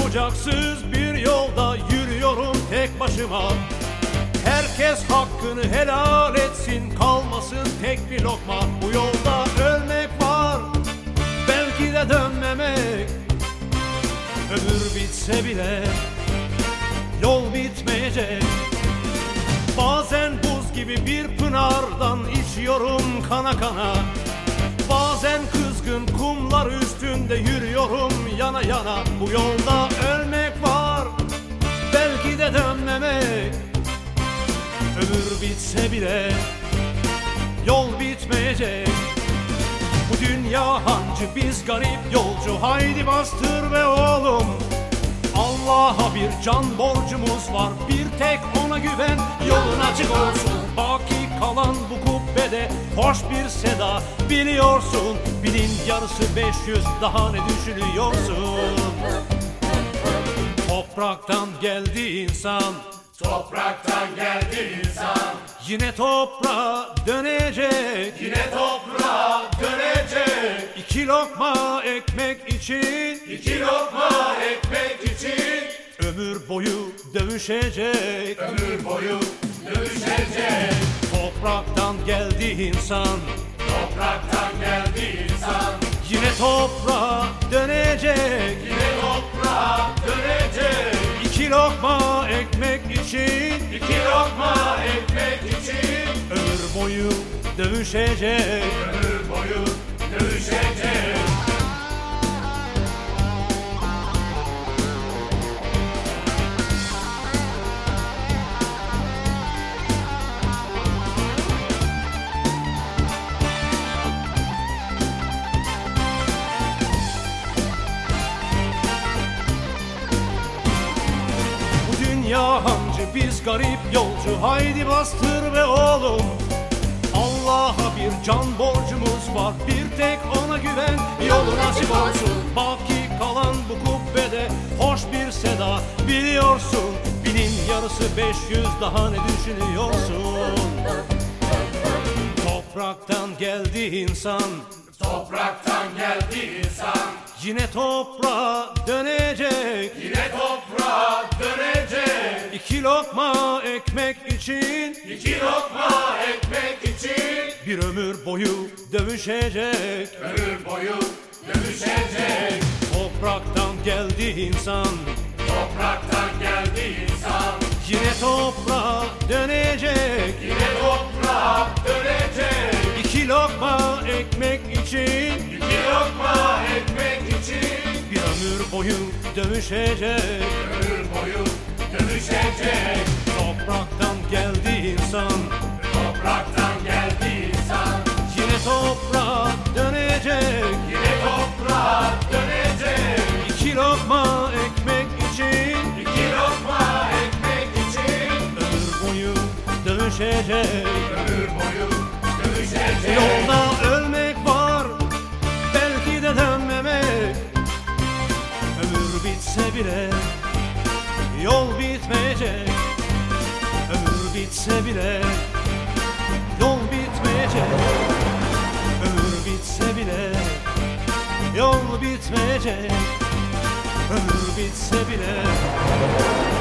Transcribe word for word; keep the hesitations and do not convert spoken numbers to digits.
Bucaksız bir yolda yürüyorum tek başıma. Herkes hakkını helal etsin, kalmasın tek bir lokma. Bu yolda ölmek var, belki de dönmemek. Ömür bitse bile yol bitmeyecek. Bazen buz gibi bir pınardan içiyorum kana kana. Bazen kızgın kumlar üstünde yürüyorum yana yana. Bu yolda ölmek var, belki de dönmemek. Ömür bitse bile yol bitmeyecek. Bu dünya hancı, biz garip yolcu. Haydi bastır be oğlum, Allah'a bir can borcumuz var. Bir tek ona güven, yolun açık olsun. Baki kalan bu kubbede hoş bir seda, biliyorsun. Binin yarısı beş yüz, daha ne düşünüyorsun? Topraktan geldi insan, topraktan geldi insan. yine toprağa dönecek, Yine toprağa dönecek. İki lokma ekmek için, İki lokma ekmek için ömür boyu dövüşecek. ömür boyu dövüşecek. Topraktan geldi insan, Topraktan geldi insan. yine toprağa dönecek. Yine toprağa dönecek. İki lokma ekmek için, İki lokma ekmek için ömür boyu dövüşecek. ömür boyu dövüşecek. Ya hancı, biz garip yolcu. Haydi bastır be oğlum, Allah'a bir can borcumuz var. Bir tek ona güven, yolun açık olsun. Baki kalan bu kubbede hoş bir seda, biliyorsun. Binin yarısı beş yüz, daha ne düşünüyorsun? Topraktan geldi insan, Topraktan geldi insan. yine toprağa dönecek. Yine toprağa dönecek. İki lokma ekmek için, İki lokma ekmek için bir ömür boyu dövüşecek. ömür boyu dövüşecek. Topraktan geldi insan, Topraktan geldi insan. yine toprağa dönecek. Yine toprağa dönecek. İki lokma ekmek için, İki lokma ekmek için bir ömür boyu dövüşecek. ömür boyu dövüşecek. Topraktan geldi insan, Topraktan geldi insan. yine toprağa dönecek. Yine toprağa dönecek. İki lokma ekmek için, İki lokma ekmek için ömür boyu dövüşecek. ömür boyu dövüşecek. Yolda ölmek var, belki de dönmemek. Ömür bitse bile yol bitmeyecek. Ömür bitse bile yol bitmeyecek. Ömür bitse bile yol bitmeyecek. Ömür bitse bile